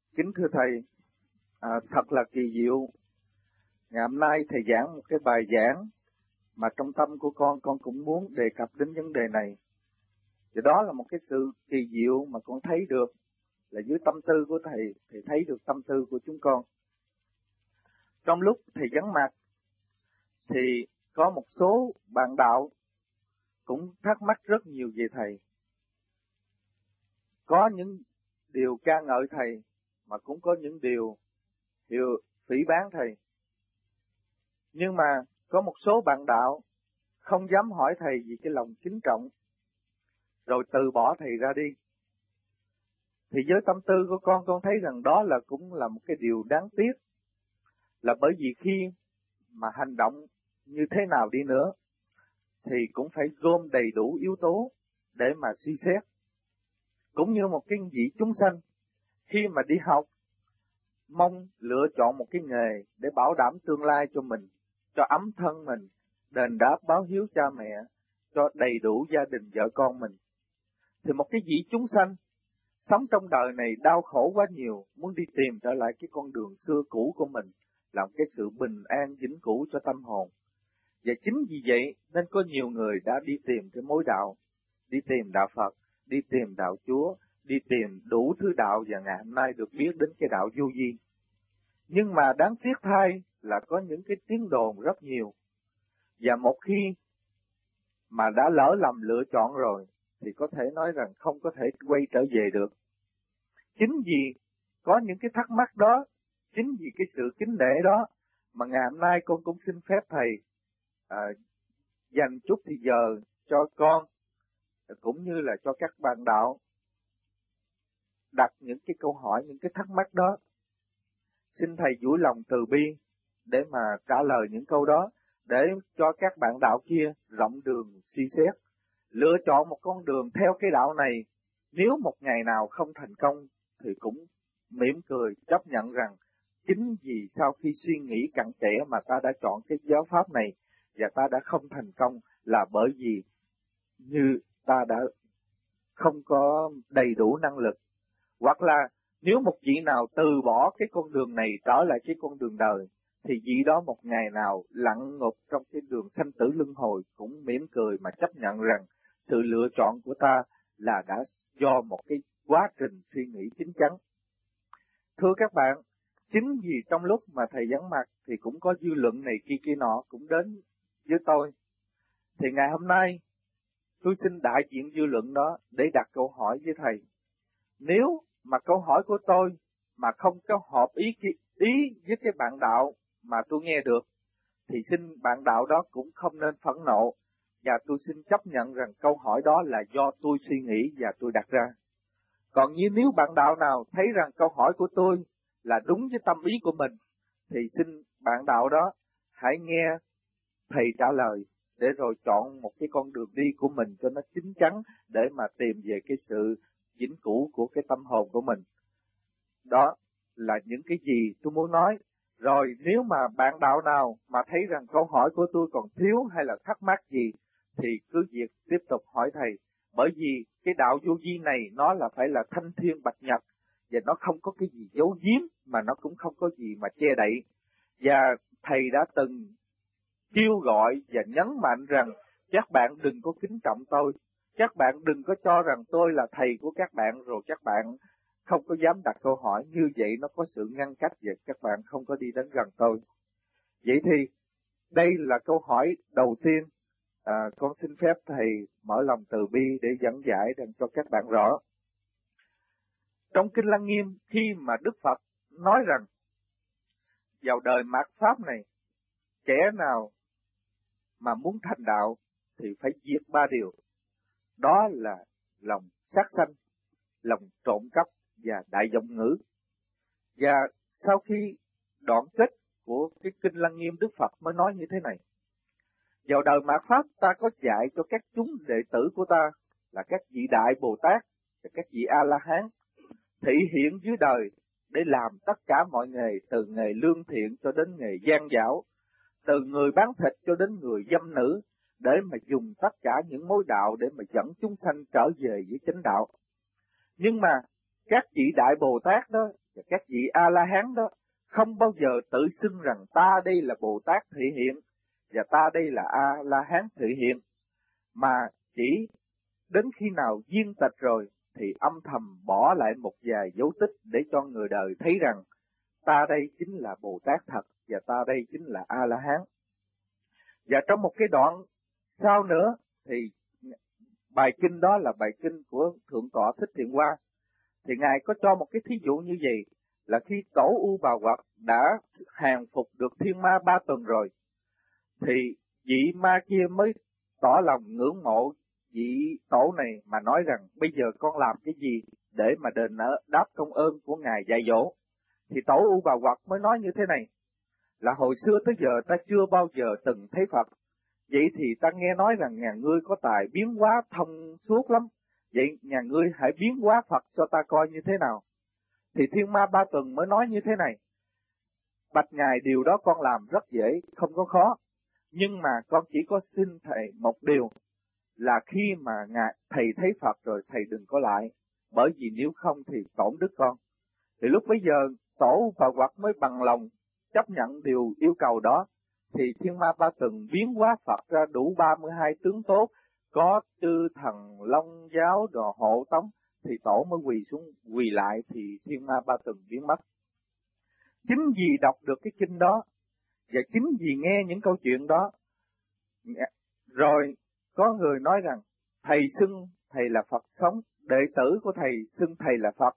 Kính thưa Thầy, thật là kỳ diệu. Ngày hôm nay Thầy giảng một cái bài giảng mà trong tâm của con cũng muốn đề cập đến vấn đề này. Và đó là một cái sự kỳ diệu mà con thấy được là dưới tâm tư của Thầy thấy được tâm tư của chúng con. Trong lúc Thầy vắng mặt thì có một số bạn đạo cũng thắc mắc rất nhiều về Thầy. Có những điều ca ngợi Thầy mà cũng có những điều phỉ báng Thầy. Nhưng mà có một số bạn đạo không dám hỏi Thầy vì cái lòng kính trọng, rồi từ bỏ Thầy ra đi. Thì với tâm tư của con thấy rằng đó cũng là một cái điều đáng tiếc. Là bởi vì khi mà hành động như thế nào đi nữa, thì cũng phải gom đầy đủ yếu tố để mà suy xét. Cũng như một cái vị chúng sanh, khi mà đi học, mong lựa chọn một cái nghề để bảo đảm tương lai cho mình, cho ấm thân mình, đền đáp báo hiếu cha mẹ, cho đầy đủ gia đình vợ con mình. Thì một cái vị chúng sanh sống trong đời này đau khổ quá nhiều, muốn đi tìm trở lại cái con đường xưa cũ của mình, làm cái sự bình an vĩnh cửu cho tâm hồn. Và chính vì vậy nên có nhiều người đã đi tìm cái mối đạo, đi tìm đạo Phật, đi tìm đạo Chúa, đi tìm đủ thứ đạo, và ngày hôm nay được biết đến cái đạo vô vi. Nhưng mà đáng tiếc thay là có những cái tiếng đồn rất nhiều. Và một khi mà đã lỡ lầm lựa chọn rồi thì có thể nói rằng không có thể quay trở về được. Chính vì có những cái thắc mắc đó, chính vì cái sự kính nể đó mà ngày hôm nay con cũng xin phép Thầy dành chút thì giờ cho con cũng như là cho các bạn đạo đặt những cái câu hỏi, những cái thắc mắc đó. Xin Thầy vui lòng từ bi để mà trả lời những câu đó, để cho các bạn đạo kia rộng đường suy xét, lựa chọn một con đường theo cái đạo này. Nếu một ngày nào không thành công thì cũng mỉm cười chấp nhận rằng chính vì sau khi suy nghĩ cặn kẽ mà ta đã chọn cái giáo pháp này và ta đã không thành công là bởi vì như ta đã không có đầy đủ năng lực. Hoặc là nếu một vị nào từ bỏ cái con đường này trở lại cái con đường đời, thì vị đó một ngày nào lặn ngục trong cái đường sanh tử luân hồi cũng mỉm cười mà chấp nhận rằng sự lựa chọn của ta là đã do một cái quá trình suy nghĩ chín chắn. Thưa các bạn, chính vì trong lúc mà Thầy vắng mặt thì cũng có dư luận này kia nọ cũng đến với tôi. Thì ngày hôm nay tôi xin đại diện dư luận đó để đặt câu hỏi với Thầy. Nếu mà câu hỏi của tôi mà không có hợp ý với cái bạn đạo mà tôi nghe được, thì xin bạn đạo đó cũng không nên phẫn nộ, và tôi xin chấp nhận rằng câu hỏi đó là do tôi suy nghĩ và tôi đặt ra. Còn như nếu bạn đạo nào thấy rằng câu hỏi của tôi là đúng với tâm ý của mình, thì xin bạn đạo đó hãy nghe Thầy trả lời, để rồi chọn một cái con đường đi của mình cho nó chín chắn, để mà tìm về cái sự vĩnh cửu của cái tâm hồn của mình. Đó là những cái gì tôi muốn nói. Rồi nếu mà bạn đạo nào mà thấy rằng câu hỏi của tôi còn thiếu hay là thắc mắc gì, thì cứ việc tiếp tục hỏi Thầy. Bởi vì cái đạo vô vi này nó là phải là thanh thiên bạch nhật, và nó không có cái gì giấu giếm, mà nó cũng không có gì mà che đậy. Và Thầy đã từng kêu gọi và nhấn mạnh rằng các bạn đừng có kính trọng tôi, các bạn đừng có cho rằng tôi là thầy của các bạn rồi các bạn không có dám đặt câu hỏi. Như vậy nó có sự ngăn cách và các bạn không có đi đến gần tôi. Vậy thì đây là câu hỏi đầu tiên. Con xin phép Thầy mở lòng từ bi để dẫn giải để cho các bạn rõ. Trong Kinh Lăng Nghiêm, khi mà Đức Phật nói rằng vào đời mạt Pháp này, kẻ nào mà muốn thành đạo thì phải diệt ba điều. Đó là lòng sát sanh, lòng trộm cắp và đại vọng ngữ. Và sau khi đoạn kết của cái Kinh Lăng Nghiêm, Đức Phật mới nói như thế này: vào đời mạt Pháp ta có dạy cho các chúng đệ tử của ta là các vị Đại Bồ Tát và các vị A-la-hán thị hiện dưới đời để làm tất cả mọi nghề, từ nghề lương thiện cho đến nghề gian dảo, từ người bán thịt cho đến người dâm nữ, để mà dùng tất cả những mối đạo để mà dẫn chúng sanh trở về với chánh đạo. Nhưng mà các vị Đại Bồ Tát đó, Các vị A-la-hán đó không bao giờ tự xưng rằng ta đây là Bồ Tát thị hiện và ta đây là A-la-hán thị hiện, mà chỉ đến khi nào viên tịch rồi thì âm thầm bỏ lại một vài dấu tích để cho người đời thấy rằng ta đây chính là Bồ Tát thật và ta đây chính là A-la-hán. Và trong một cái đoạn sau nữa thì bài kinh đó là bài kinh của Thượng tọa Thích Thiện Hoa, thì Ngài có cho một cái thí dụ như vậy, là khi tổ U Bà Hoặc đã hàng phục được thiên ma 3 tuần rồi, thì vị ma kia mới tỏ lòng ngưỡng mộ vị tổ này mà nói rằng bây giờ con làm cái gì để mà đền đáp công ơn của Ngài dạy dỗ. Thì tổ U Bà Hoặc mới nói như thế này, là hồi xưa tới giờ ta chưa bao giờ từng thấy Phật, vậy thì ta nghe nói rằng nhà ngươi có tài biến hóa thông suốt lắm, vậy nhà ngươi hãy biến hóa Phật cho ta coi như thế nào. Thì thiên ma 3 tuần mới nói như thế này, bạch Ngài điều đó con làm rất dễ, không có khó, nhưng mà con chỉ có xin thầy một điều, là khi mà thầy thấy Phật rồi thầy đừng có lại, bởi vì nếu không thì tổn đức con. Thì lúc bấy giờ tổ Bà Hoặc mới bằng lòng chấp nhận điều yêu cầu đó, thì thiên ma 3 tuần biến hóa Phật ra đủ 32 tướng tốt, có chư thần long giáo đồ hộ tống, thì tổ mới quỳ lại, thì thiên ma 3 tuần biến mất. Chính vì đọc được cái kinh đó, và chính vì nghe những câu chuyện đó, rồi có người nói rằng thầy xưng thầy là Phật sống, đệ tử của thầy xưng thầy là Phật,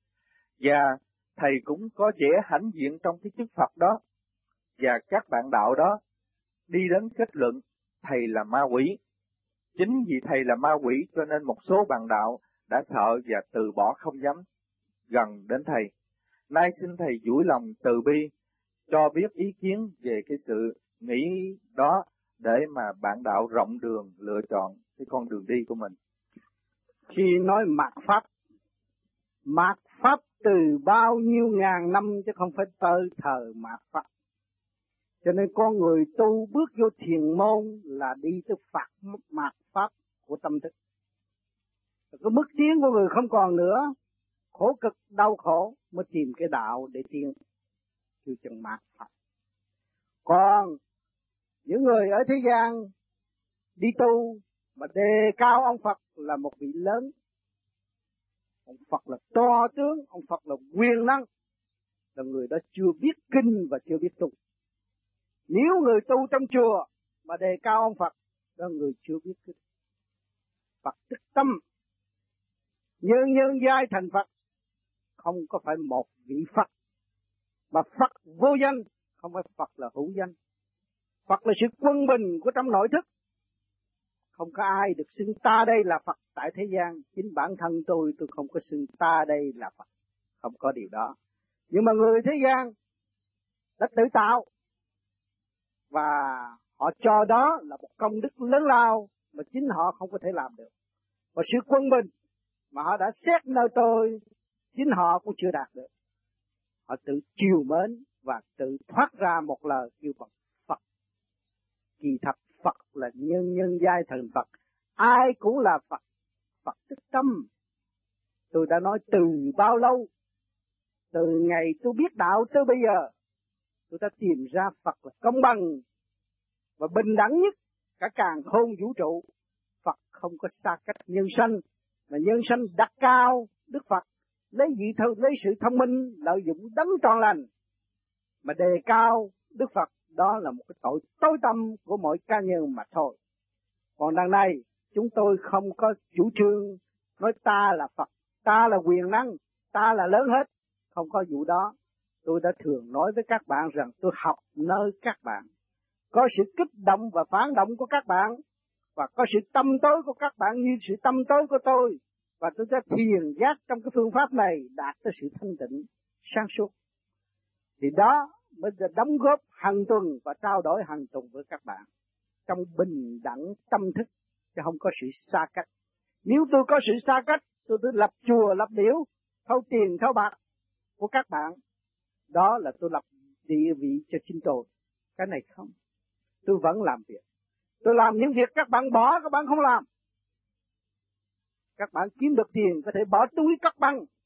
và thầy cũng có vẻ hãnh diện trong cái chức Phật đó, và các bạn đạo đó đi đến kết luận thầy là ma quỷ. Chính vì thầy là ma quỷ cho nên một số bạn đạo đã sợ và từ bỏ không dám gần đến thầy. Nay xin thầy vui lòng từ bi cho biết ý kiến về cái sự nghĩ đó, để mà bạn đạo rộng đường lựa chọn cái con đường đi của mình. Khi nói mạt pháp từ bao nhiêu ngàn năm chứ không phải tới thời mạt pháp. Cho nên con người tu bước vô thiền môn là đi tới mạt pháp của tâm thức. Cái bước tiến của người không còn nữa, khổ cực đau khổ mới tìm cái đạo để tiến, kêu chân mạt pháp. Còn những người ở thế gian đi tu mà đề cao ông Phật là một vị lớn, ông Phật là to tướng, ông Phật là quyền năng, là người đó chưa biết kinh và chưa biết tu. Nếu người tu trong chùa mà đề cao ông Phật, đó là người chưa biết kinh. Phật tức tâm, nhân giai thành Phật, không có phải một vị Phật, mà Phật vô danh, không phải Phật là hữu danh. Phật là sự quân bình của trong nội thức. Không có ai được xưng ta đây là Phật tại thế gian. Chính bản thân tôi không có xưng ta đây là Phật. Không có điều đó. Nhưng mà người thế gian đã tự tạo, và họ cho đó là một công đức lớn lao mà chính họ không có thể làm được. Và sự quân bình mà họ đã xét nơi tôi, chính họ cũng chưa đạt được. Họ tự chiều mến và tự thoát ra một lời kêu bằng Phật. Kỳ thật Phật là nhân giai thành Phật. Ai cũng là Phật. Phật tức tâm. Tôi đã nói từ bao lâu, từ ngày tôi biết đạo tới bây giờ, tôi đã tìm ra Phật là công bằng và bình đẳng nhất cả càn khôn vũ trụ. Phật không có xa cách nhân sanh, mà nhân sanh đặt cao Đức Phật, lấy sự thông minh lợi dụng đấng trọn lành mà đề cao Đức Phật. Đó là một cái tội tối tâm của mỗi cá nhân mà thôi. Còn đằng này chúng tôi không có chủ trương nói ta là Phật, ta là quyền năng, ta là lớn hết. Không có vụ đó. Tôi đã thường nói với các bạn rằng tôi học nơi các bạn. Có sự kích động và phản động của các bạn, và có sự tâm tối của các bạn như sự tâm tối của tôi. Và tôi đã thiền giác trong cái phương pháp này đạt tới sự thanh tịnh, sáng suốt. Thì đó mới đóng góp hàng tuần và trao đổi hàng tuần với các bạn trong bình đẳng tâm thức, chứ không có sự xa cách. Nếu tôi có sự xa cách, tôi lập chùa, lập điểu, thâu tiền, thâu bạc của các bạn, đó là tôi lập địa vị cho chính tôi. Cái này không. Tôi vẫn làm việc. Tôi làm những việc các bạn bỏ, các bạn không làm. Các bạn kiếm được tiền có thể bỏ túi cắt băng,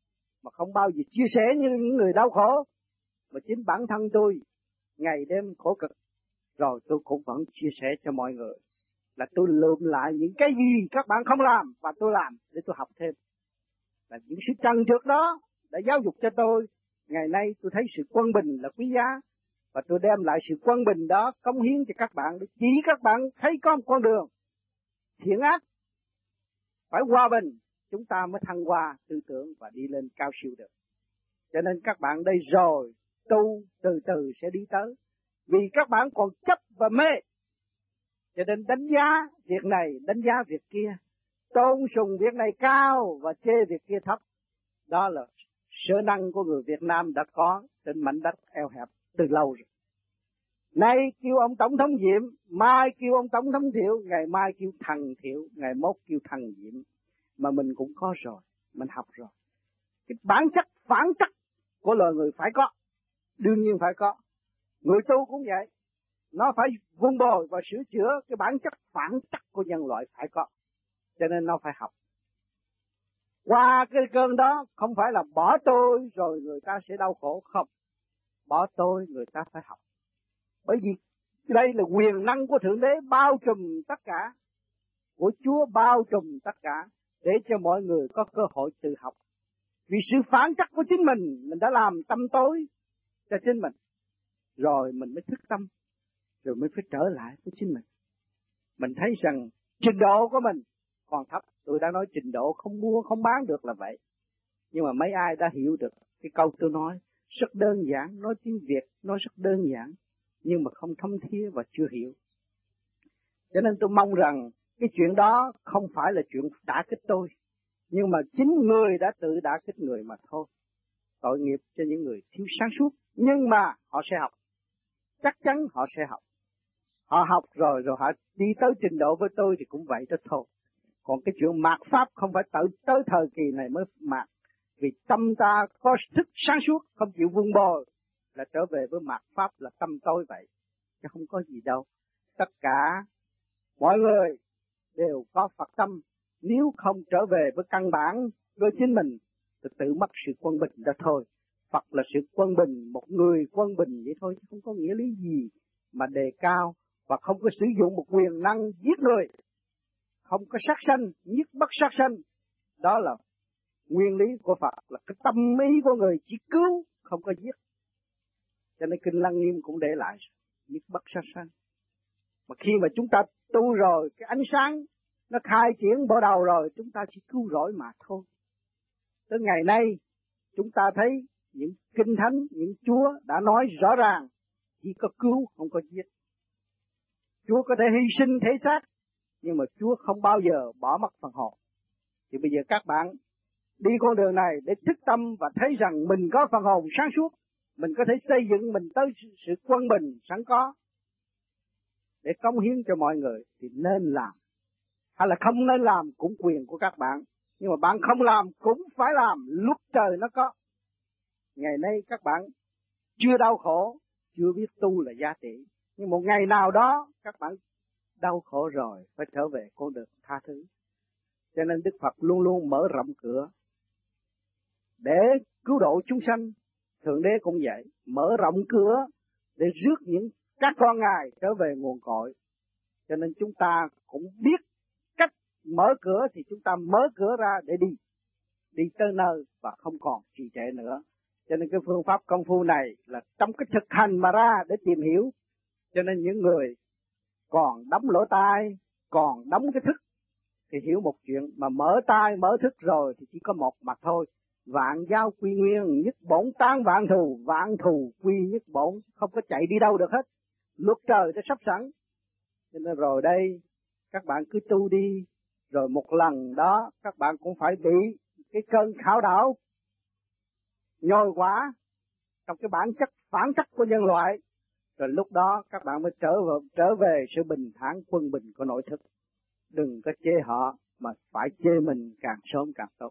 mà không bao giờ chia sẻ như những người đau khổ. Mà chính bản thân tôi ngày đêm khổ cực, rồi tôi cũng vẫn chia sẻ cho mọi người. Là tôi lượm lại những cái gì các bạn không làm và tôi làm để tôi học thêm. Là những sự trần trượt đó đã giáo dục cho tôi. Ngày nay tôi thấy sự quân bình là quý giá, và tôi đem lại sự quân bình đó cống hiến cho các bạn, để chỉ các bạn thấy có một con đường thiện ác phải hòa bình, chúng ta mới thăng hoa tư tưởng và đi lên cao siêu được. Cho nên các bạn đây rồi tu từ từ sẽ đi tới, vì các bạn còn chấp và mê, cho nên đánh giá việc này, đánh giá việc kia, tôn sùng việc này cao và chê việc kia thấp. Đó là sở năng của người Việt Nam đã có trên mảnh đất eo hẹp từ lâu rồi. Nay kêu ông Tổng thống Diệm, mai kêu ông Tổng thống Thiệu, ngày mai kêu thằng Thiệu, ngày mốt kêu thằng Diệm. Mà mình cũng có rồi, mình học rồi. Cái bản chất phản chất của loài người phải có, đương nhiên phải có. Người tu cũng vậy, nó phải vun bồi và sửa chữa cái bản chất phản chất của nhân loại phải có. Cho nên nó phải học. Qua cái cơn đó không phải là bỏ tôi rồi người ta sẽ đau khổ, không. Bỏ tôi người ta phải học. Bởi vì đây là quyền năng của Thượng Đế bao trùm tất cả, của Chúa bao trùm tất cả, để cho mọi người có cơ hội tự học. Vì sự phản trắc của chính mình đã làm tâm tối cho chính mình, rồi mình mới thức tâm, rồi mới phải trở lại với chính mình. Mình thấy rằng trình độ của mình còn thấp. Tôi đã nói trình độ không mua không bán được là vậy. Nhưng mà mấy ai đã hiểu được cái câu tôi nói rất đơn giản, nói tiếng Việt nói rất đơn giản, nhưng mà không thấm thía và chưa hiểu. Cho nên tôi mong rằng cái chuyện đó không phải là chuyện đả kích tôi, nhưng mà chính người đã tự đả kích người mà thôi. Tội nghiệp cho những người thiếu sáng suốt, nhưng mà họ sẽ học. Chắc chắn họ sẽ học. Họ học rồi họ đi tới trình độ với tôi thì cũng vậy đó thôi. Còn cái chuyện mạt pháp không phải tới thời kỳ này mới mạt. Vì tâm ta có thức sáng suốt, không chịu vun bồi, là trở về với mạt pháp là tâm tối vậy. Chứ không có gì đâu. Tất cả mọi người đều có Phật tâm. Nếu không trở về với căn bản với chính mình thì tự mất sự quân bình đó thôi. Phật là sự quân bình, một người quân bình vậy thôi, chứ không có nghĩa lý gì mà đề cao, và không có sử dụng một quyền năng giết người, không có sát sanh, nhất bất sát sanh. Đó là nguyên lý của Phật, là cái tâm ý của người chỉ cứu, không có giết. Cho nên Kinh Lăng Nghiêm cũng để lại nhất bất sát sanh. Mà khi mà chúng ta tu rồi, cái ánh sáng nó khai triển bộ đầu rồi, chúng ta chỉ cứu rỗi mà thôi. Tới ngày nay chúng ta thấy những kinh thánh, những Chúa đã nói rõ ràng chỉ có cứu không có giết. Chúa có thể hy sinh thể xác, nhưng mà Chúa không bao giờ bỏ mất phần hồn. Thì bây giờ các bạn đi con đường này để thức tâm và thấy rằng mình có phần hồn sáng suốt, mình có thể xây dựng mình tới sự quân bình sẵn có để cống hiến cho mọi người, thì nên làm. Hay là không nên làm cũng quyền của các bạn, nhưng mà bạn không làm cũng phải làm lúc trời nó có. Ngày nay các bạn chưa đau khổ, chưa biết tu là giá trị, nhưng một ngày nào đó các bạn đau khổ rồi phải trở về con đường tha thứ. Cho nên Đức Phật luôn luôn mở rộng cửa để cứu độ chúng sanh. Thượng Đế cũng vậy, mở rộng cửa để rước những các con Ngài trở về nguồn cội. Cho nên chúng ta cũng biết cách mở cửa thì chúng ta mở cửa ra để đi tới nơi và không còn trì trệ nữa. Cho nên cái phương pháp công phu này là trong cái thực hành mà ra để tìm hiểu. Cho nên những người còn đóng lỗ tai, còn đóng cái thức thì hiểu một chuyện, mà mở tai mở thức rồi thì chỉ có một mặt thôi. Vạn giao quy nguyên, nhất bổn tán vạn thù quy nhất bổn, không có chạy đi đâu được hết. Luật trời đã sắp sẵn. Cho nên rồi đây các bạn cứ tu đi, rồi một lần đó các bạn cũng phải bị cái cơn khảo đảo nhồi quả trong cái bản chất phản chất của nhân loại. Rồi lúc đó các bạn mới trở về sự bình thản quân bình của nội thức. Đừng có chê họ, mà phải chê mình càng sớm càng tốt.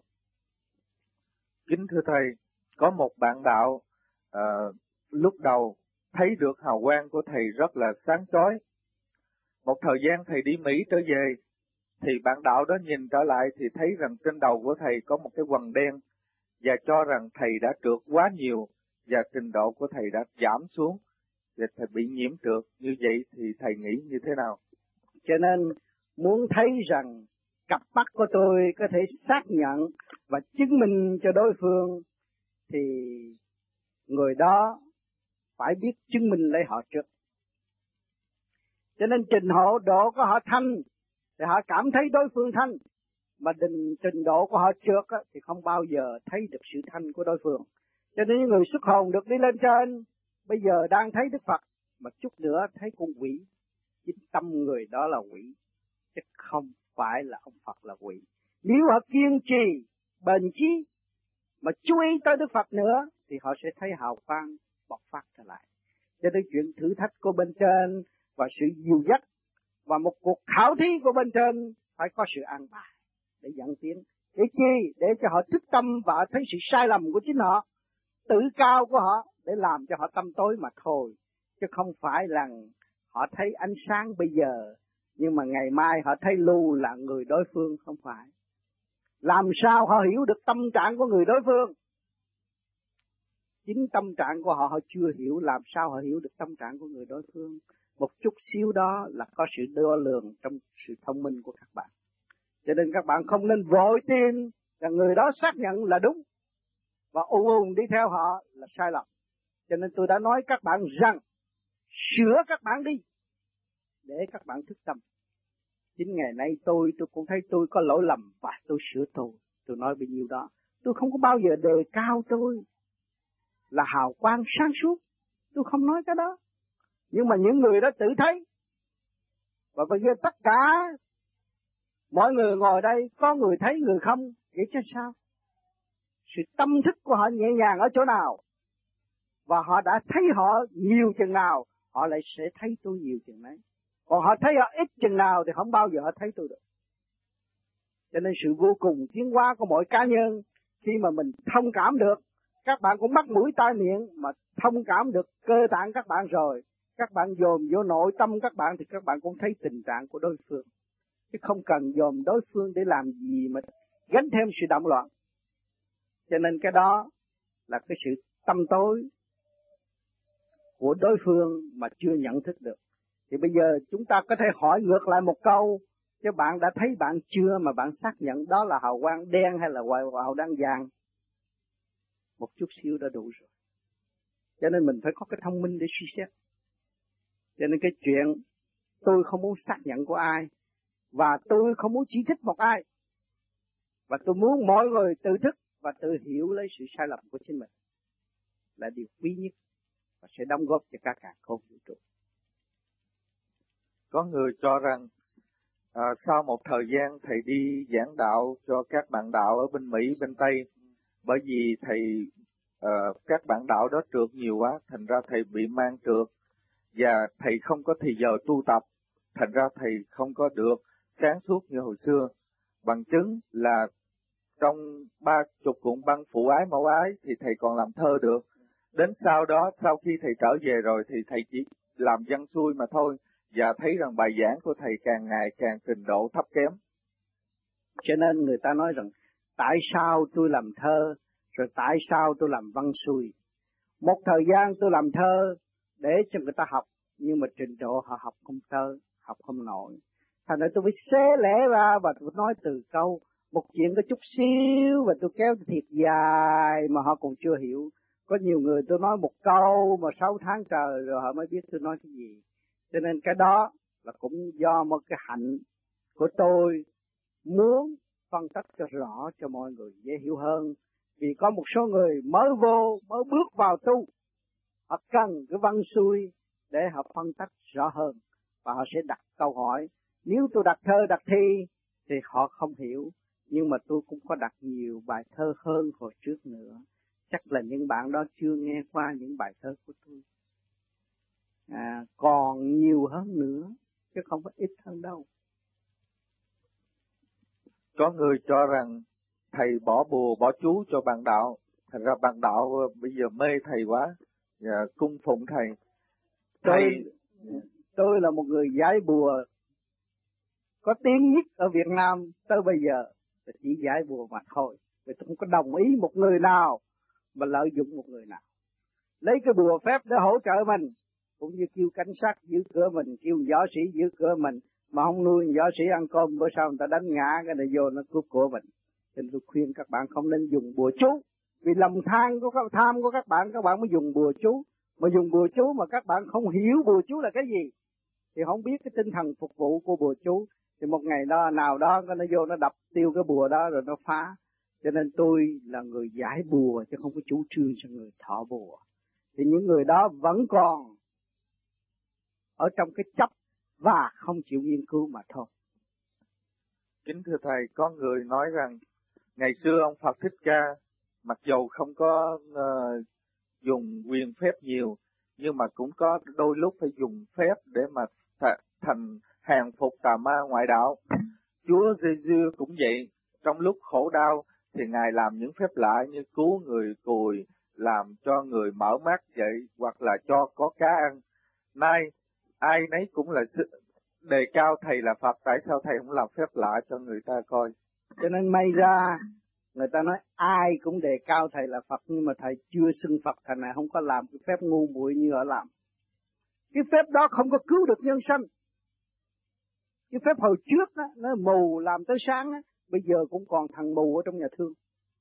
Kính thưa Thầy, có một bạn đạo lúc đầu thấy được hào quang của Thầy rất là sáng chói. Một thời gian Thầy đi Mỹ trở về, thì bạn đạo đó nhìn trở lại thì thấy rằng trên đầu của Thầy có một cái quầng đen, và cho rằng thầy đã trượt quá nhiều và trình độ của thầy đã giảm xuống và thầy bị nhiễm trượt. Như vậy thì thầy nghĩ như thế nào? Cho nên muốn thấy rằng cặp mắt của tôi có thể xác nhận và chứng minh cho đối phương thì người đó phải biết chứng minh lấy họ trước. Cho nên trình độ của họ thanh thì họ cảm thấy đối phương thanh, mà trình độ của họ trượt thì không bao giờ thấy được sự thanh của đối phương. Cho nên những người xuất hồn được đi lên trên bây giờ đang thấy Đức Phật, mà chút nữa thấy con quỷ. Chính tâm người đó là quỷ, chứ không phải là ông Phật là quỷ. Nếu họ kiên trì, bền chí mà chú ý tới Đức Phật nữa thì họ sẽ thấy hào quang bộc phát trở lại. Cho nên chuyện thử thách của bên trên và sự dìu dắt và một cuộc khảo thí của bên trên phải có sự an bài để dẫn tiến. Để chi? Để cho họ thức tâm và thấy sự sai lầm của chính họ, tự cao của họ, để làm cho họ tâm tối mà thôi. Chứ không phải là họ thấy ánh sáng bây giờ, nhưng mà ngày mai họ thấy lưu là người đối phương, không phải. Làm sao họ hiểu được tâm trạng của người đối phương? Chính tâm trạng của họ chưa hiểu, làm sao họ hiểu được tâm trạng của người đối phương? Một chút xíu đó là có sự đo lường trong sự thông minh của các bạn. Cho nên các bạn không nên vội tin là người đó xác nhận là đúng và ùn đi theo họ là sai lầm. Cho nên tôi đã nói các bạn rằng sửa các bạn đi để các bạn thức tâm. Chính ngày nay tôi cũng thấy tôi có lỗi lầm và tôi sửa tôi. Tôi nói bao nhiêu đó. Tôi không có bao giờ đề cao tôi là hào quang sáng suốt. Tôi không nói cái đó. Nhưng mà những người đó tự thấy. Và bây giờ tất cả mọi người ngồi đây, có người thấy người không, vậy chứ sao? Sự tâm thức của họ nhẹ nhàng ở chỗ nào, và họ đã thấy họ nhiều chừng nào, họ lại sẽ thấy tôi nhiều chừng ấy. Còn họ thấy họ ít chừng nào thì không bao giờ họ thấy tôi được. Cho nên sự vô cùng tiến hóa của mỗi cá nhân, khi mà mình thông cảm được, các bạn cũng mắt mũi tai miệng mà thông cảm được cơ tạng các bạn rồi, các bạn dồn vô nội tâm các bạn thì các bạn cũng thấy tình trạng của đối phương. Chứ không cần dồn đối phương để làm gì mà gánh thêm sự động loạn. Cho nên cái đó là cái sự tâm tối của đối phương mà chưa nhận thức được. Thì bây giờ chúng ta có thể hỏi ngược lại một câu, chứ bạn đã thấy bạn chưa mà bạn xác nhận đó là hào quang đen hay là hào quang vàng? Một chút xíu đã đủ rồi. Cho nên mình phải có cái thông minh để suy xét. Cho nên cái chuyện tôi không muốn xác nhận của ai, và tôi không muốn chỉ trích một ai, và tôi muốn mọi người tự thức và tự hiểu lấy sự sai lầm của chính mình là điều quý nhất và sẽ đóng góp cho cả càn khôn vũ trụ. Có người cho rằng sau một thời gian thầy đi giảng đạo cho các bạn đạo ở bên Mỹ, bên Tây, bởi vì thầy các bạn đạo đó trượt nhiều quá, thành ra thầy bị mang trượt và thầy không có thời giờ tu tập, thành ra thầy không có được sáng suốt như hồi xưa. Bằng chứng là trong 30 cuộn băng phụ ái mẫu ái thì thầy còn làm thơ được. Đến sau đó, sau khi thầy trở về rồi thì thầy chỉ làm văn xuôi mà thôi, và thấy rằng bài giảng của thầy càng ngày càng trình độ thấp kém. Cho nên người ta nói rằng tại sao tôi làm thơ, rồi tại sao tôi làm văn xuôi. Một thời gian tôi làm thơ để cho người ta học, nhưng mà trình độ họ học không tới, học không nổi. Thành ra tôi phải xé lẻ ra và tôi nói từ câu một chuyện có chút xíu và tôi kéo thiệt dài mà họ còn chưa hiểu. Có nhiều người tôi nói một câu mà 6 tháng trời rồi họ mới biết tôi nói cái gì. Cho nên cái đó là cũng do một cái hạnh của tôi muốn phân tích cho rõ cho mọi người dễ hiểu hơn. Vì có một số người mới bước vào tu, họ cần cái văn xuôi để họ phân tích rõ hơn, và họ sẽ đặt câu hỏi. Nếu tôi đặt thơ đặt thi thì họ không hiểu, nhưng mà tôi cũng có đặt nhiều bài thơ hơn hồi trước nữa. Chắc là những bạn đó chưa nghe qua những bài thơ của tôi. Còn nhiều hơn nữa, chứ không phải ít hơn đâu. Có người cho rằng thầy bỏ bùa bỏ chú cho bạn đạo, thành ra bạn đạo bây giờ mê thầy quá, cung phụng thầy. Tôi là một người giải bùa có tiếng nhất ở Việt Nam tới bây giờ, chỉ giải bùa mà thôi. Vì tôi không có đồng ý một người nào mà lợi dụng một người nào. Lấy cái bùa phép để hỗ trợ mình, cũng như kêu cảnh sát giữ cửa mình, kêu võ sĩ giữ cửa mình, mà không nuôi võ sĩ ăn cơm, bữa sau người ta đánh ngã cái này vô nó cướp của mình. Cho nên tôi khuyên các bạn không nên dùng bùa chú. Vì lòng tham của các bạn mới dùng bùa chú. Mà dùng bùa chú mà các bạn không hiểu bùa chú là cái gì, thì không biết cái tinh thần phục vụ của bùa chú, thì một ngày nào đó nó vô nó đập tiêu cái bùa đó rồi nó phá. Cho nên tôi là người giải bùa chứ không có chủ trương cho người thọ bùa. Thì những người đó vẫn còn ở trong cái chấp và không chịu nghiên cứu mà thôi. Kính thưa Thầy, có người nói rằng ngày xưa ông Phật Thích Ca mặc dầu không có dùng quyền phép nhiều, nhưng mà cũng có đôi lúc phải dùng phép để mà thành hàng phục tà ma ngoại đạo. Chúa Giêsu cũng vậy, trong lúc khổ đau thì Ngài làm những phép lạ như cứu người cùi, làm cho người mở mắt dậy, hoặc là cho có cá ăn. Nay ai nấy cũng là đề cao Thầy là Phật, tại sao Thầy không làm phép lạ cho người ta coi? Cho nên may ra người ta nói ai cũng đề cao Thầy là Phật, nhưng mà Thầy chưa xưng Phật, Thầy này không có làm cái phép ngu muội như họ làm. Cái phép đó không có cứu được nhân sanh. Cái phép hồi trước đó, nó mù làm tới sáng đó, bây giờ cũng còn thằng mù ở trong nhà thương.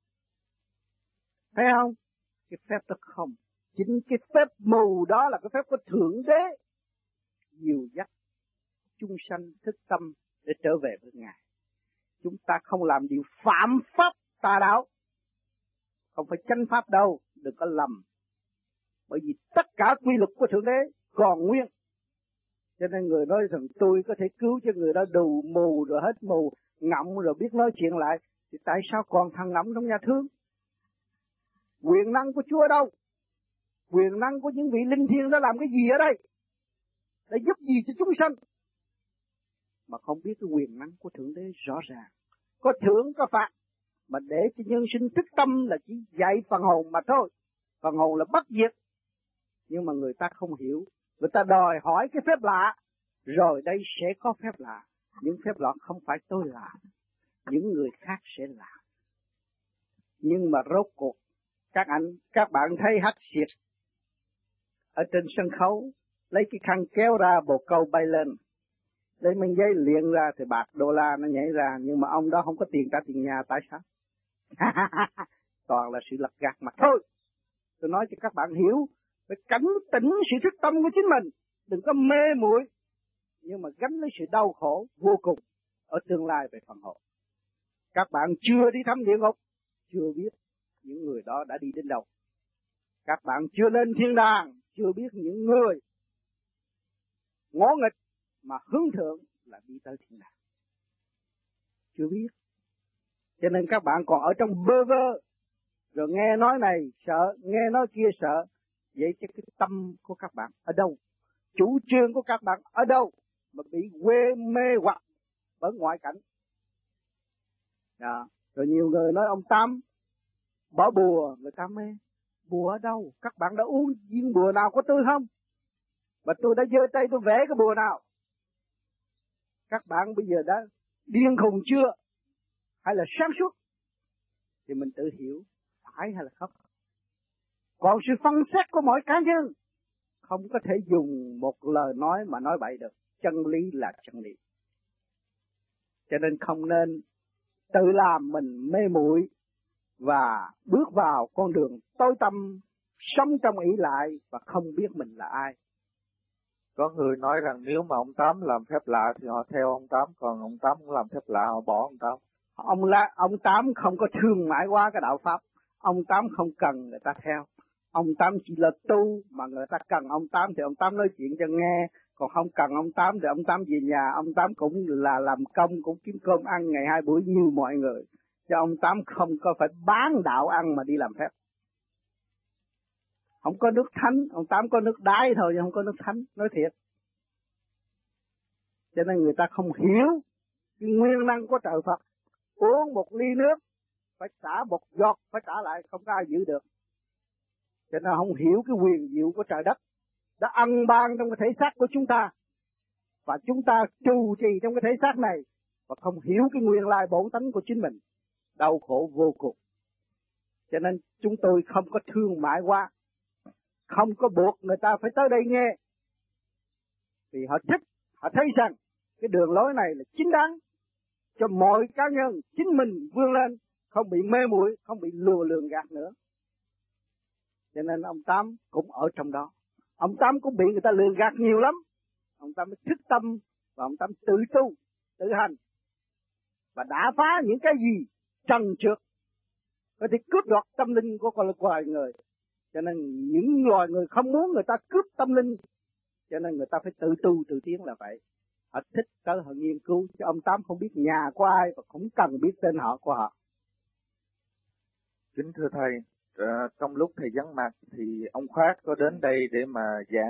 Thấy không? Cái phép đó không. Chính cái phép mù đó là cái phép của Thượng Đế dìu dắt chúng sanh thức tâm để trở về với Ngài. Chúng ta không làm điều phạm pháp tà đạo, không phải chánh pháp đâu, đừng có lầm. Bởi vì tất cả quy luật của Thượng Đế còn nguyên. Cho nên người nói rằng tôi có thể cứu cho người đó đù mù rồi hết mù, ngậm rồi biết nói chuyện lại, thì tại sao còn thằng ngậm trong nhà thương? Quyền năng của Chúa đâu? Quyền năng của những vị linh thiêng đó làm cái gì ở đây? Để giúp gì cho chúng sanh? Mà không biết cái quyền năng của Thượng Đế rõ ràng. Có thưởng có phạt, mà để cho nhân sinh thức tâm là chỉ dạy phần hồn mà thôi. Phần hồn là bất diệt. Nhưng mà người ta không hiểu. Người ta đòi hỏi cái phép lạ, rồi đây sẽ có phép lạ. Những phép lạ không phải tôi làm, những người khác sẽ làm. Nhưng mà rốt cuộc, các bạn thấy hắc xịt ở trên sân khấu, lấy cái khăn kéo ra bồ câu bay lên, lấy miếng giấy liền ra thì bạc đô la nó nhảy ra, nhưng mà ông đó không có tiền trả tiền nhà, tại sao? Toàn là sự lật gạt mà thôi. Tôi nói cho các bạn hiểu, phải cảnh tỉnh sự thức tâm của chính mình, đừng có mê muội, nhưng mà gánh lấy sự đau khổ vô cùng ở tương lai về phần hồn. Các bạn chưa đi thăm địa ngục, chưa biết những người đó đã đi đến đâu. Các bạn chưa lên thiên đàng, chưa biết những người ngỗ nghịch mà hướng thượng là đi tới thiên đàng. Chưa biết. Cho nên các bạn còn ở trong bơ vơ, rồi nghe nói này sợ, nghe nói kia sợ. Vậy chứ cái tâm của các bạn ở đâu? Chủ trương của các bạn ở đâu? Mà bị quê mê hoặc bởi ngoại cảnh. Đó. Rồi nhiều người nói ông Tám bỏ bùa, người ta mê. Bùa ở đâu? Các bạn đã uống viên bùa nào của tôi không? Và tôi đã giơ tay tôi vẽ cái bùa nào? Các bạn bây giờ đã điên khùng chưa? Hay là sáng suốt? Thì mình tự hiểu phải hay là không. Còn sự phân xét của mỗi cá nhân không có thể dùng một lời nói mà nói bậy được. Chân lý là chân lý. Cho nên không nên tự làm mình mê muội và bước vào con đường tối tăm, sống trong ỷ lại và không biết mình là ai. Có người nói rằng nếu mà ông Tám làm phép lạ thì họ theo ông Tám, còn ông Tám cũng làm phép lạ họ bỏ ông Tám. Ông Tám không có thương mãi quá cái đạo Pháp. Ông Tám không cần người ta theo. Ông Tám chỉ là tu, mà người ta cần ông Tám thì ông Tám nói chuyện cho nghe. Còn không cần ông Tám thì ông Tám về nhà, ông Tám cũng là làm công, cũng kiếm cơm ăn ngày 2 buổi như mọi người. Chứ ông Tám không có phải bán đạo ăn mà đi làm phép. Không có nước thánh, ông Tám có nước đái thôi chứ không có nước thánh, nói thiệt. Cho nên người ta không hiểu cái nguyên năng của trời Phật. Uống một ly nước, phải trả một giọt, phải trả lại, không có ai giữ được. Cho nên không hiểu cái quyền diệu của trời đất đã ân ban trong cái thể xác của chúng ta. Và chúng ta trụ trì trong cái thể xác này và không hiểu cái nguyên lai bổn tánh của chính mình. Đau khổ vô cùng. Cho nên chúng tôi không có thương mại qua, không có buộc người ta phải tới đây nghe. Vì họ thích, họ thấy rằng cái đường lối này là chính đáng cho mọi cá nhân chính mình vươn lên, không bị mê muội, không bị lường gạt nữa. Cho nên ông Tám cũng ở trong đó. Ông Tám cũng bị người ta lường gạt nhiều lắm. Ông Tám mới thức tâm và ông Tám tự tu, tự hành và đã phá những cái gì trần trượt có thể cướp đoạt tâm linh của con loài người. Cho nên những loài người không muốn người ta cướp tâm linh, cho nên người ta phải tự tu tự tiến là vậy. Họ thích tới họ nghiên cứu, chứ ông Tám không biết nhà của ai và cũng cần biết tên họ của họ. Kính thưa thầy, trong lúc thầy vắng mặt thì ông Khoát có đến đây để mà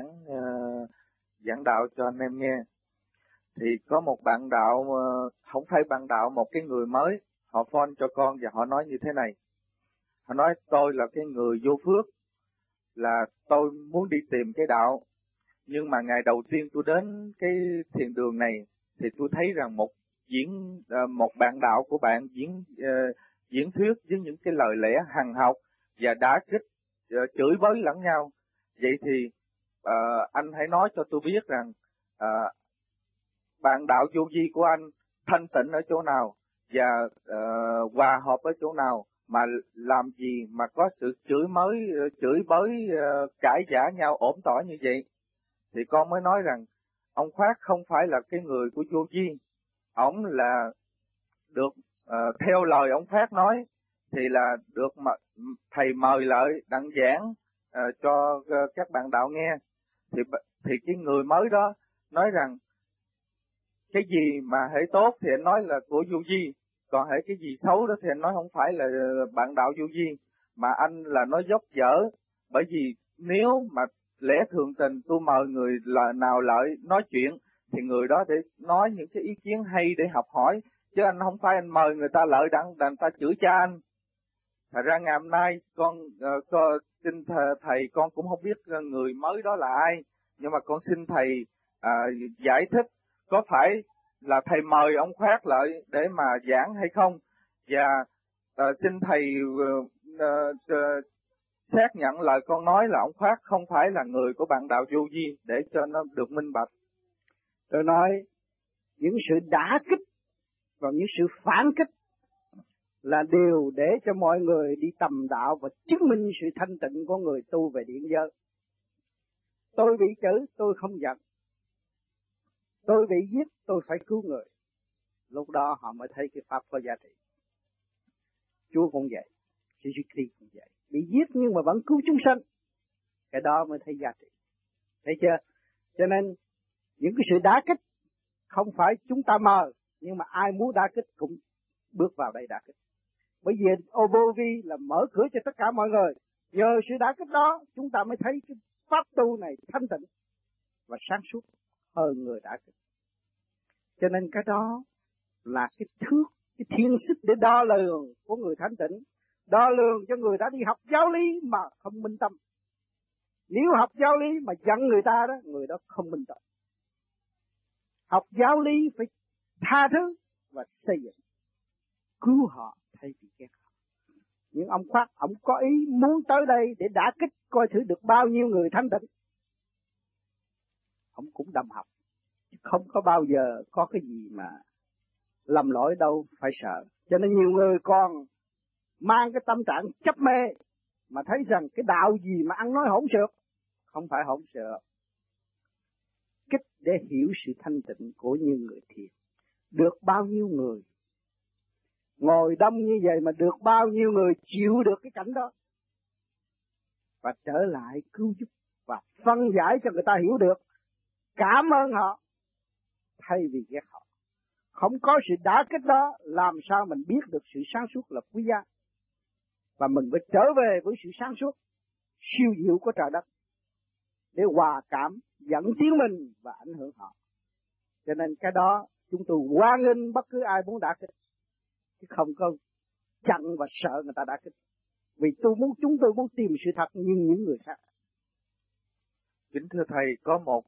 giảng đạo cho anh em nghe. Thì có một bạn đạo, không phải bạn đạo, một cái người mới, họ phone cho con và họ nói như thế này. Họ nói tôi là cái người vô phước, là tôi muốn đi tìm cái đạo. Nhưng mà ngày đầu tiên tôi đến cái thiền đường này thì tôi thấy rằng một bạn đạo của bạn diễn thuyết với những cái lời lẽ hằn học và đả kích, chửi bới lẫn nhau. Vậy thì anh hãy nói cho tôi biết rằng bạn đạo vô vi của anh thanh tịnh ở chỗ nào và hòa hợp ở chỗ nào, mà làm gì mà có sự chửi bới cãi vã nhau ổn tỏi như vậy. Thì con mới nói rằng ông Khoát không phải là cái người của vô vi. Ông là được theo lời ông Phát nói thì là được thầy mời lại đặng giảng cho các bạn đạo nghe. Thì cái người mới đó nói rằng cái gì mà hễ tốt thì anh nói là của vô vi, còn hễ cái gì xấu đó thì anh nói không phải là bạn đạo vô vi, mà anh là nói dốc dở. Bởi vì nếu mà lẽ thường tình tôi mời người nào lại nói chuyện thì người đó để nói những cái ý kiến hay để học hỏi, chứ anh không phải anh mời người ta lợi đặng người ta chửi cha anh. Thật ra ngày hôm nay con xin thầy, con cũng không biết người mới đó là ai, nhưng mà con xin thầy giải thích có phải là thầy mời ông Khoát lại để mà giảng hay không, và xin thầy xác nhận lời con nói là ông Khoát không phải là người của bạn đạo vô vi, để cho nó được minh bạch. Tôi nói những sự đả kích và những sự phản kích là điều để cho mọi người đi tầm đạo và chứng minh sự thanh tịnh của người tu về điển giới. Tôi bị chửi, tôi không giận. Tôi bị giết, tôi phải cứu người. Lúc đó họ mới thấy cái pháp có giá trị. Chúa cũng vậy, Jesus Christ cũng vậy. Bị giết nhưng mà vẫn cứu chúng sanh, cái đó mới thấy giá trị. Thấy chưa? Cho nên những cái sự đả kích không phải chúng ta mời, nhưng mà ai muốn đả kích cũng bước vào đây đả kích. Bởi vì Obovi là mở cửa cho tất cả mọi người. Nhờ sự đả kích đó chúng ta mới thấy cái pháp tu này thanh tịnh và sáng suốt hơn người đả kích. Cho nên cái đó là cái thước, cái thiên sức để đo lường của người thanh tịnh, đo lường cho người đã đi học giáo lý mà không minh tâm. Nếu học giáo lý mà giận người ta đó, người đó không minh tâm. Học giáo lý phải tha thứ và xây dựng, cứu họ thay vì ghét họ. Nhưng ông Khoát, ông có ý muốn tới đây để đả kích coi thử được bao nhiêu người thanh tịnh. Ông cũng đầm học, không có bao giờ có cái gì mà lầm lỗi đâu phải sợ. Cho nên nhiều người còn mang cái tâm trạng chấp mê mà thấy rằng cái đạo gì mà ăn nói hỗn xược. Không phải hỗn xược. Kích để hiểu sự thanh tịnh của những người thiền. Được bao nhiêu người ngồi đông như vậy mà được bao nhiêu người chịu được cái cảnh đó và trở lại cứu giúp và phân giải cho người ta hiểu được. Cảm ơn họ thay vì ghét họ. Không có sự đả kích đó, làm sao mình biết được sự sáng suốt là quý giá. Và mình phải trở về với sự sáng suốt siêu diệu của trời đất để hòa cảm, dẫn tiếng mình và ảnh hưởng họ. Cho nên cái đó chúng tôi hoan nghênh bất cứ ai muốn đả kích, chứ không có chặn và sợ người ta đả kích. Vì chúng tôi muốn tìm sự thật như những người khác. Kính thưa thầy, có một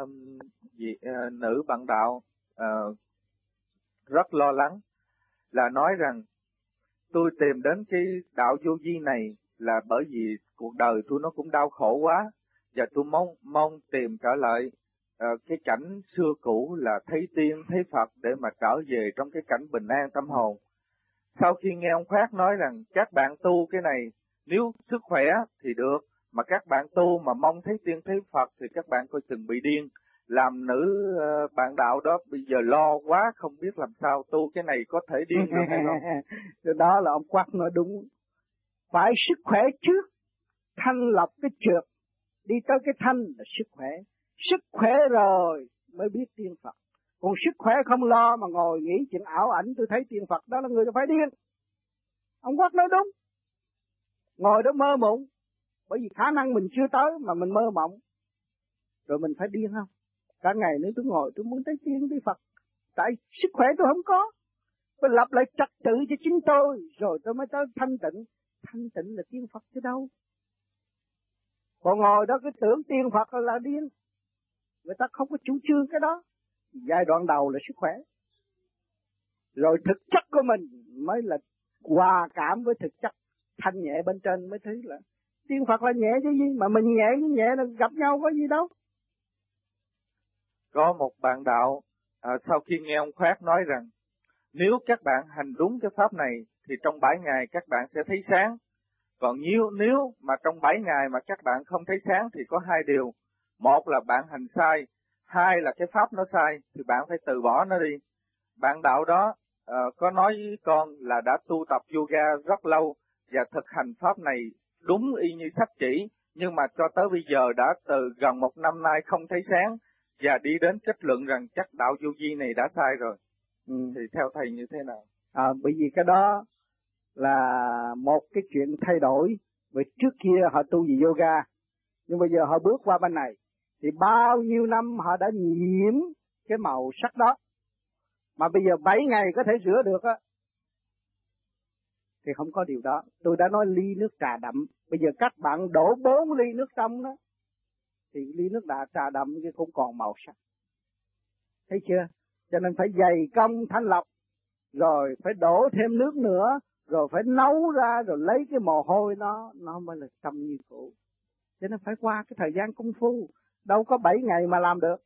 nữ bạn đạo rất lo lắng, là nói rằng tôi tìm đến cái đạo vô vi này là bởi vì cuộc đời tôi nó cũng đau khổ quá, và tôi mong tìm trở lại cái cảnh xưa cũ là thấy tiên, thấy Phật để mà trở về trong cái cảnh bình an tâm hồn. Sau khi nghe ông Khoát nói rằng các bạn tu cái này, nếu sức khỏe thì được, mà các bạn tu mà mong thấy tiên thấy Phật thì các bạn coi chừng bị điên. Làm nữ bạn đạo đó bây giờ lo quá, không biết làm sao tu cái này có thể điên được hay không? Đó là ông Quắc nói đúng. Phải sức khỏe trước, thanh lọc cái trượt, đi tới cái thanh là sức khỏe. Sức khỏe rồi mới biết tiên Phật. Còn sức khỏe không lo mà ngồi nghĩ chuyện ảo ảnh tôi thấy tiên Phật, đó là người phải điên. Ông Quắc nói đúng. Ngồi đó mơ mộng, bởi vì khả năng mình chưa tới mà mình mơ mộng. Rồi mình phải điên không? Cả ngày nữa tôi ngồi tôi muốn thấy tiên thấy Phật. Tại sức khỏe tôi không có. Tôi lập lại trật tự cho chính tôi, rồi tôi mới tới thanh tịnh. Thanh tịnh là tiên Phật chứ đâu. Còn ngồi đó cứ tưởng tiên Phật là điên. Người ta không có chủ trương cái đó. Giai đoạn đầu là sức khỏe. Rồi thực chất của mình mới là hòa cảm với thực chất. Thanh nhẹ bên trên mới thấy là tiên Phật là nhẹ chứ gì. Mà mình nhẹ với nhẹ là gặp nhau có gì đâu. Có một bạn đạo sau khi nghe ông Khoát nói rằng nếu các bạn hành đúng cái pháp này thì trong 7 ngày các bạn sẽ thấy sáng. Còn nếu mà trong 7 ngày mà các bạn không thấy sáng thì có hai điều. Một là bạn hành sai, hai là cái pháp nó sai thì bạn phải từ bỏ nó đi. Bạn đạo đó có nói với con là đã tu tập yoga rất lâu và thực hành pháp này đúng y như sách chỉ, nhưng mà cho tới bây giờ đã từ gần 1 năm nay không thấy sáng và đi đến kết luận rằng chắc đạo vô vi này đã sai rồi. Thì theo thầy như thế nào? Bởi vì cái đó là một cái chuyện thay đổi. Vì trước kia họ tu về yoga, nhưng bây giờ họ bước qua bên này thì bao nhiêu năm họ đã nhiễm cái màu sắc đó, mà bây giờ 7 ngày có thể rửa được á thì không có điều đó. Tôi đã nói ly nước trà đậm, bây giờ các bạn đổ 4 ly nước trong đó thì ly nước trà đậm kia cũng còn màu sắc, thấy chưa? Cho nên phải dày công thanh lọc, rồi phải đổ thêm nước nữa, rồi phải nấu ra, rồi lấy cái mồ hôi nó mới là trong như cũ. Cho nên phải qua cái thời gian công phu, đâu có 7 ngày mà làm được.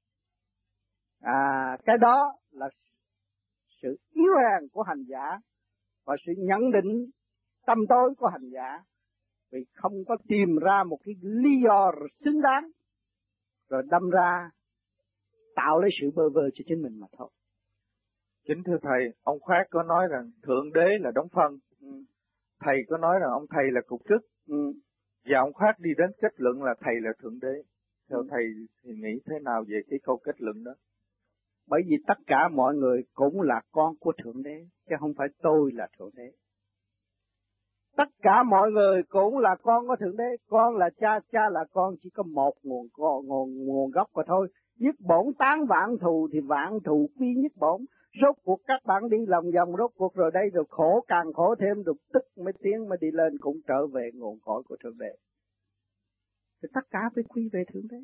Cái đó là sự yếu hèn của hành giả và sự nhận định tâm tối của hành giả, vì không có tìm ra một cái lý do xứng đáng, rồi đâm ra tạo lấy sự bơ vơ cho chính mình mà thôi. Chính thưa thầy, ông Khoát có nói rằng Thượng Đế là đóng phân. Thầy có nói rằng ông thầy là cục cứt. Và ông Khoát đi đến kết luận là thầy là Thượng Đế. Theo thầy thì nghĩ thế nào về cái câu kết luận đó? Bởi vì tất cả mọi người cũng là con của Thượng Đế, chứ không phải tôi là Thượng Đế. Tất cả mọi người cũng là con của Thượng Đế, con là cha, cha là con, chỉ có một nguồn gốc mà thôi. Nhất bổn tán vạn thù thì vạn thù quy nhất bổn. Rốt cuộc các bạn đi lòng vòng rốt cuộc rồi đây, rồi khổ càng khổ thêm, được tức mới tiến mới đi lên, cũng trở về nguồn cội của Thượng Đế. Thì tất cả phải quy về Thượng Đế.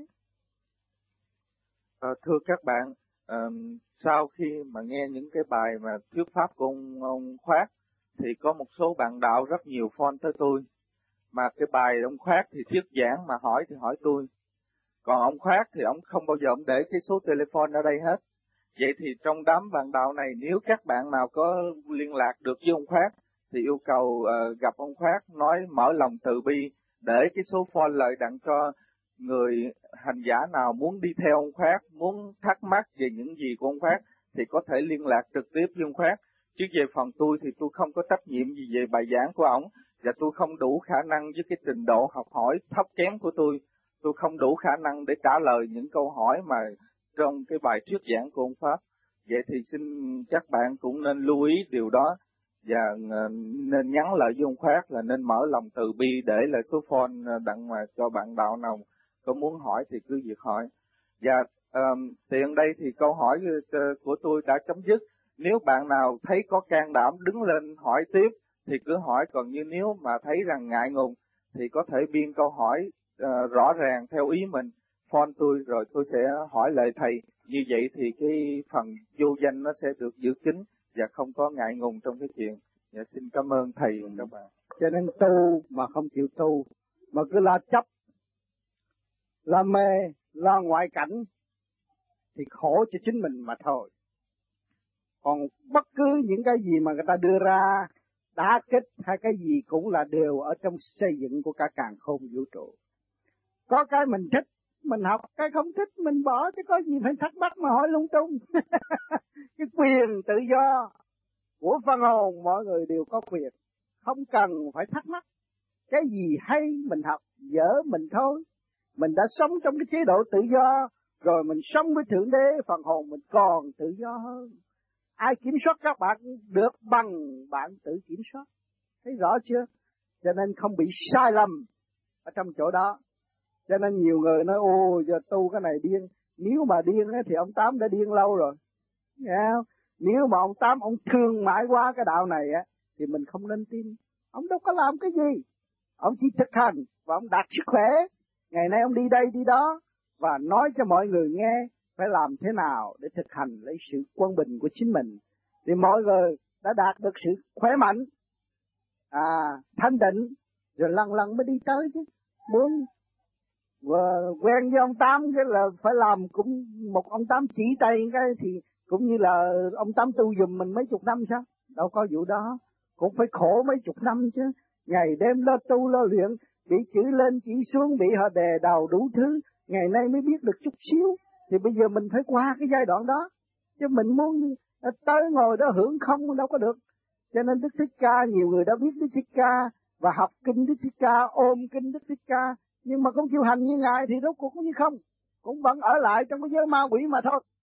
Thưa các bạn, sau khi mà nghe những cái bài mà thuyết pháp của ông Khoát thì có một số bạn đạo rất nhiều phone tới tôi, mà cái bài ông Khoát thì thuyết giảng mà hỏi thì hỏi tôi, còn ông Khoát thì ông không bao giờ ông để cái số telephone ở đây hết. Vậy thì trong đám bạn đạo này, nếu các bạn nào có liên lạc được với ông Khoát thì yêu cầu gặp ông Khoát, nói mở lòng từ bi, để cái số phone lại đặng cho người hành giả nào muốn đi theo ông Khoát, muốn thắc mắc về những gì của ông Khoát thì có thể liên lạc trực tiếp với ông Khoát. Chứ về phần tôi thì tôi không có trách nhiệm gì về bài giảng của ông, và tôi không đủ khả năng với cái trình độ học hỏi thấp kém của tôi không đủ khả năng để trả lời những câu hỏi mà trong cái bài thuyết giảng của ông Pháp. Vậy thì xin các bạn cũng nên lưu ý điều đó, và nên nhắn lại với ông Khoát là nên mở lòng từ bi, để lại số phone đặng mà cho bạn đạo nào có muốn hỏi thì cứ việc hỏi. Và tiện đây thì câu hỏi của tôi đã chấm dứt. Nếu bạn nào thấy có can đảm đứng lên hỏi tiếp thì cứ hỏi, còn như nếu mà thấy rằng ngại ngùng thì có thể biên câu hỏi rõ ràng theo ý mình, phone tôi rồi tôi sẽ hỏi lại thầy. Như vậy thì cái phần vô danh nó sẽ được giữ kín và không có ngại ngùng trong cái chuyện Dạ, xin cảm ơn thầy và các bạn. Cho nên tu mà không chịu tu, mà cứ la chấp, la mê, la ngoại cảnh thì khổ cho chính mình mà thôi. Còn bất cứ những cái gì mà người ta đưa ra đả kích hay cái gì cũng là đều ở trong xây dựng của cả càn khôn vũ trụ. Có cái mình thích mình học, cái không thích mình bỏ, chứ có gì phải thắc mắc mà hỏi lung tung. Cái quyền tự do của phân hồn mọi người đều có quyền, không cần phải thắc mắc. Cái gì hay mình học, dở mình thôi. Mình đã sống trong cái chế độ tự do, rồi mình sống với Thượng Đế, phần hồn mình còn tự do hơn. Ai kiểm soát các bạn được bằng bạn tự kiểm soát. Thấy rõ chưa? Cho nên không bị sai lầm ở trong chỗ đó. Cho nên nhiều người nói, ô giờ tu cái này điên. Nếu mà điên thì ông Tám đã điên lâu rồi. Nghe không? Nếu mà ông Tám ông thương mãi quá cái đạo này thì mình không nên tin. Ông đâu có làm cái gì. Ông chỉ thực hành và ông đạt sức khỏe. Ngày nay ông đi đây đi đó và nói cho mọi người nghe phải làm thế nào để thực hành lấy sự quân bình của chính mình. Thì mọi người đã đạt được sự khỏe mạnh, thanh định, rồi lần lần mới đi tới chứ. Muốn quen với ông Tám cái là phải làm cũng một ông Tám chỉ tay cái thì cũng như là ông Tám tu giùm mình mấy chục năm sao? Đâu có vụ đó, cũng phải khổ mấy chục năm chứ. Ngày đêm lo tu lo luyện, bị chửi lên chỉ xuống, bị họ đè đầu đủ thứ, ngày nay mới biết được chút xíu. Thì bây giờ mình phải qua cái giai đoạn đó, chứ mình muốn tới ngồi đó hưởng không đâu có được. Cho nên Đức Thích Ca, nhiều người đã biết Đức Thích Ca và học kinh Đức Thích Ca, ôm kinh Đức Thích Ca, nhưng mà không chịu hành như Ngài thì rốt cuộc cũng như không, cũng vẫn ở lại trong cái giới ma quỷ mà thôi.